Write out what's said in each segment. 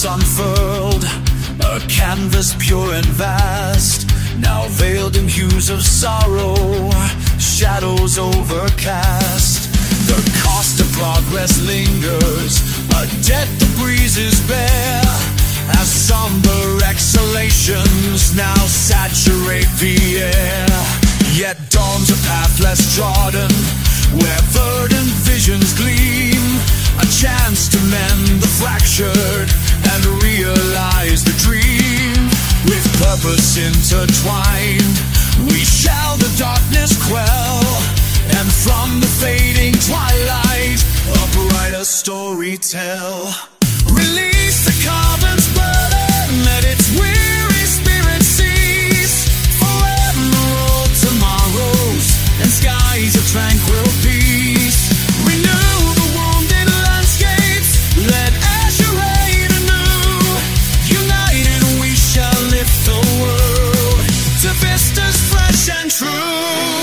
once unfurled, a canvas pure and vast, now veiled in hues of sorrow, shadows overcast. The cost of progress lingers, a debt the breezes bear, as somber exhalations now saturate the air. Yet dawns a path less trodden, where verdant visions gleam, a chance to mend the fractured and realize the dream. With purpose intertwined, we shall the darkness quell, and from the fading twilight a brighter story tell. Release the carbon's burden, let its weary spirit cease, forever all tomorrows and skies of tranquil peace. Renew the wounded landscapes, let azure reign anew. United we shall lift the world to vistas fresh and true.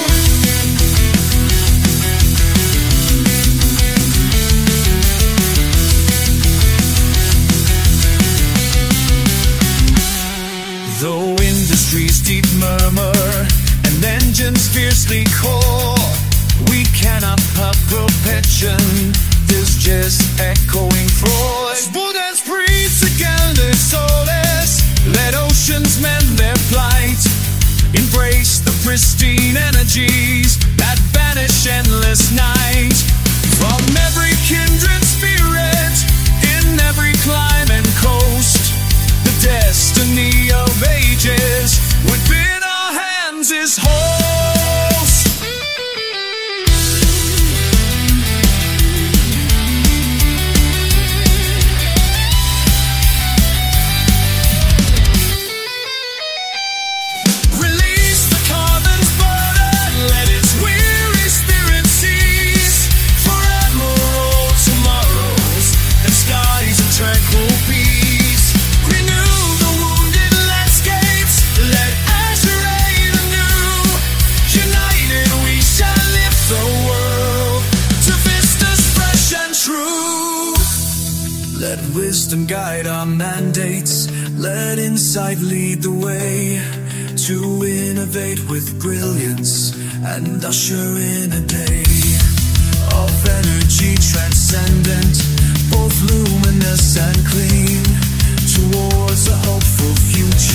Though industry's deep murmur and engines fiercely core, we cannot perpetuation, this just echoing Freud. Spudens breathes again the solace, let oceans mend their plight, embrace the pristine energies that banish endless night. From every kindred spirit, in every clime and coast, the destiny of ages within our hands is host. Release the carbon's burden, let its weary spirit cease, forever all tomorrows and skies of tranquil peace. Renew the wounded landscapes, let azure reign anew. United we shall lift the world to vistas fresh and true. Let wisdom guide our mandates, let insight lead the way, to innovate with brilliance and usher in a day of energy transcendent, both luminous and clean, towards a hopeful future.